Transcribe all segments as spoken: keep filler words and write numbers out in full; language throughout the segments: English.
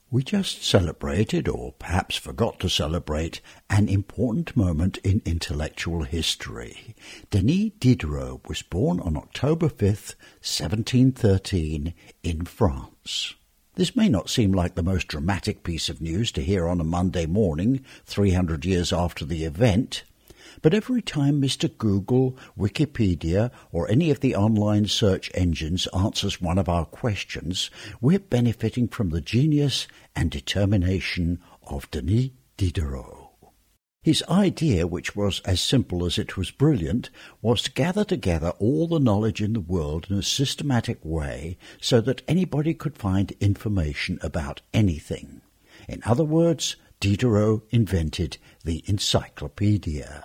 We just celebrated, or perhaps forgot to celebrate, an important moment in intellectual history. Denis Diderot was born on October fifth, seventeen thirteen, in France. This may not seem like the most dramatic piece of news to hear on a Monday morning, three hundred years after the event, but every time Mister Google, Wikipedia, or any of the online search engines answers one of our questions, we're benefiting from the genius and determination of Denis Diderot. His idea, which was as simple as it was brilliant, was to gather together all the knowledge in the world in a systematic way so that anybody could find information about anything. In other words, Diderot invented the encyclopedia.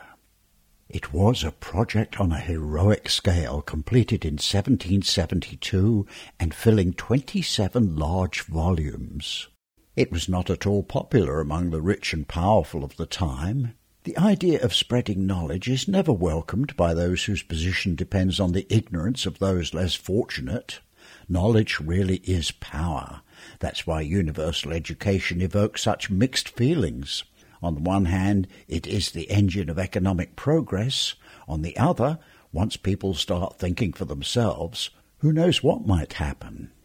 It was a project on a heroic scale, completed in seventeen seventy-two and filling twenty-seven large volumes. It was not at all popular among the rich and powerful of the time. The idea of spreading knowledge is never welcomed by those whose position depends on the ignorance of those less fortunate. Knowledge really is power. That's why universal education evokes such mixed feelings. On the one hand, it is the engine of economic progress. On the other, once people start thinking for themselves, who knows what might happen?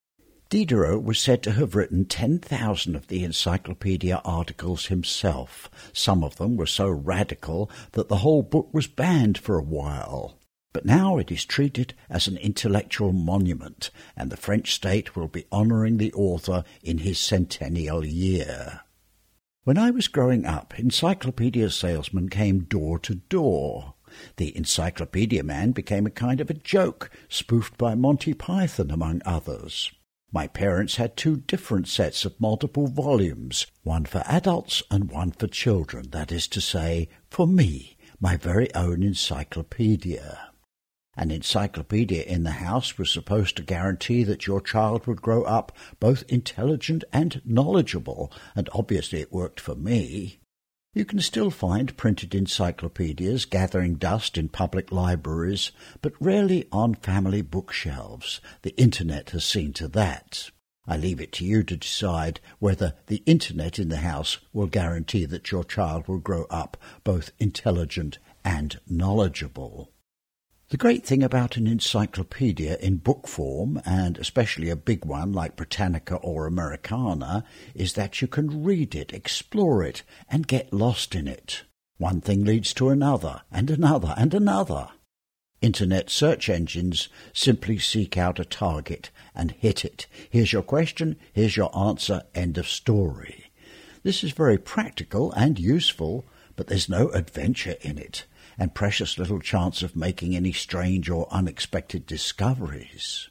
Diderot was said to have written ten thousand of the encyclopedia articles himself. Some of them were so radical that the whole book was banned for a while. But now it is treated as an intellectual monument, and the French state will be honouring the author in his centennial year. When I was growing up, encyclopedia salesmen came door to door. The encyclopedia man became a kind of a joke, spoofed by Monty Python, among others. My parents had two different sets of multiple volumes, one for adults and one for children, that is to say, for me, my very own encyclopedia. An encyclopedia in the house was supposed to guarantee that your child would grow up both intelligent and knowledgeable, and obviously it worked for me. You can still find printed encyclopedias gathering dust in public libraries, but rarely on family bookshelves. The Internet has seen to that. I leave it to you to decide whether the Internet in the house will guarantee that your child will grow up both intelligent and knowledgeable. The great thing about an encyclopedia in book form, and especially a big one like Britannica or Americana, is that you can read it, explore it, and get lost in it. One thing leads to another, and another, and another. Internet search engines simply seek out a target and hit it. Here's your question, here's your answer, end of story. This is very practical and useful, but there's no adventure in it, and precious little chance of making any strange or unexpected discoveries.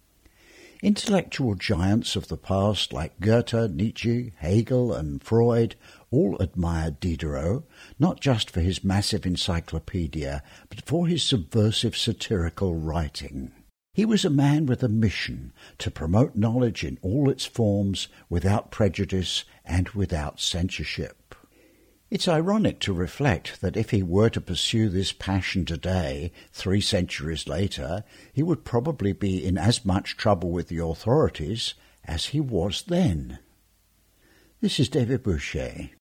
Intellectual giants of the past like Goethe, Nietzsche, Hegel and Freud all admired Diderot, not just for his massive encyclopedia, but for his subversive satirical writing. He was a man with a mission to promote knowledge in all its forms, without prejudice and without censorship. It's ironic to reflect that if he were to pursue this passion today, three centuries later, he would probably be in as much trouble with the authorities as he was then. This is David Boucher.